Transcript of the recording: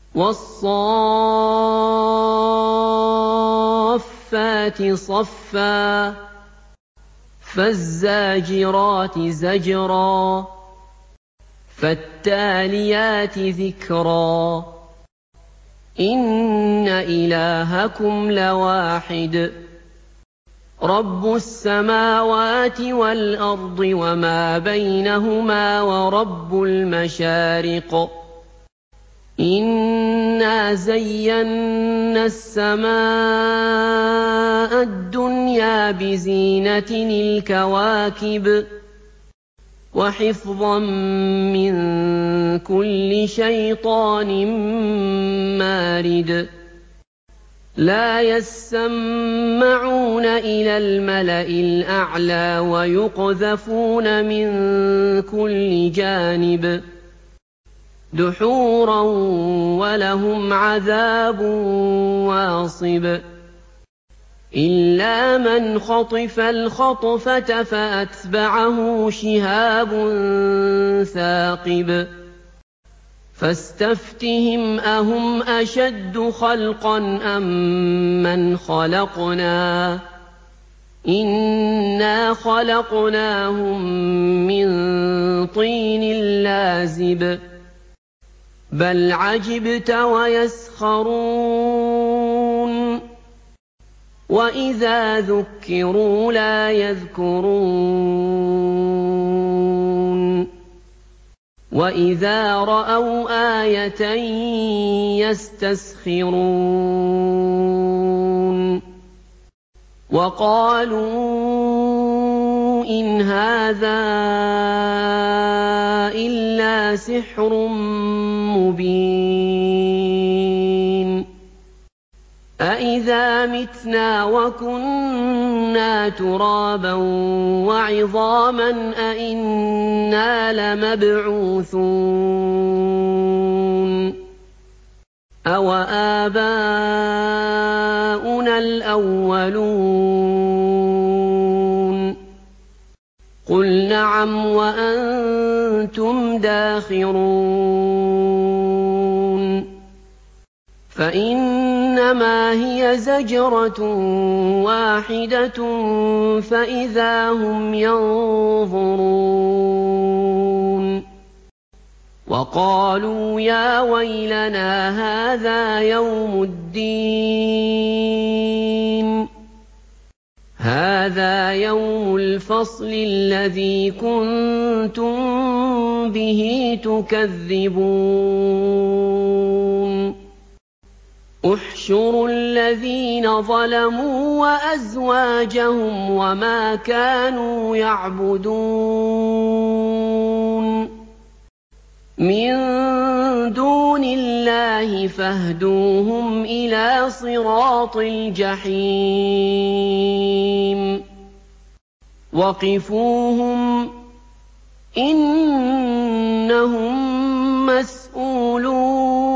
وَالصَّافَّاتِ صَفًّا فَالزَّاجِرَاتِ زَجْرًا فَالتَّالِيَاتِ ذِكْرًا إِنَّ إِلَٰهَكُمْ لَوَاحِدٌ رَبُّ السَّمَاوَاتِ وَالْأَرْضِ وَمَا بَيْنَهُمَا وَرَبُّ الْمَشَارِقِ إِنَّا زَيَّنَّا السَّمَاءَ الدُّنْيَا بِزِينَةٍ الْكَوَاكِبِ وَحِفْظًا مِّن كُلِّ شَيْطَانٍ مَّارِدٍ لَّا يَسَّمَّعُونَ إِلَى الْمَلَإِ الْأَعْلَىٰ وَيُقْذَفُونَ مِن كُلِّ جَانِبٍ دُحُورًا وَلَهُمْ عَذَابٌ وَاصِبٌ إِلَّا مَنْ خَطِفَ الْخَطْفَةَ فَأَتْبَعَهُ شِهَابٌ ثَاقِبٌ فَاسْتَفْتِهِمْ أَهُمْ أَشَدُّ خَلْقًا أَمَّنْ خَلَقْنَا ۚ إِنَّا خَلَقْنَاهُم مِّن طِينٍ لَّازِبٍ بَلْ عَجِبْتَ وَيَسْخَرُونَ وَإِذَا ذُكِّرُوا لَا يَذْكُرُونَ وَإِذَا رَأَوْا آيَةً يَسْتَسْخِرُونَ وَقَالُوا إِنْ هَٰذَا إِلَّا سِحْرٌ مُّبِينٌ أَإِذَا مِتْنَا وَكُنَّا تُرَابًا وَعِظَامًا أَإِنَّا لَمَبْعُوثُونَ أَوَآبَاؤُنَا الْأَوَّلُونَ قُلْ نَعَمْ وَأَنتُمْ دَاخِرُونَ فَإِنَّمَا هِيَ زَجْرَةٌ وَاحِدَةٌ فَإِذَا هُمْ يَنظُرُونَ وَقَالُوا يَا وَيْلَنَا هَٰذَا يَوْمُ الدِّينِ هَٰذَا يَوْمُ الْفَصْلِ الَّذِي كُنتُم بِهِ تُكَذِّبُونَ احْشُرُوا الَّذِينَ ظَلَمُوا وَأَزْوَاجَهُمْ وَمَا كَانُوا يَعْبُدُونَ مِن دُونِ اللَّهِ فَاهْدُوهُمْ إِلَىٰ صِرَاطِ الْجَحِيمِ وَقِفُوهُمْ ۖ إِنَّهُم مَّسْئُولُونَ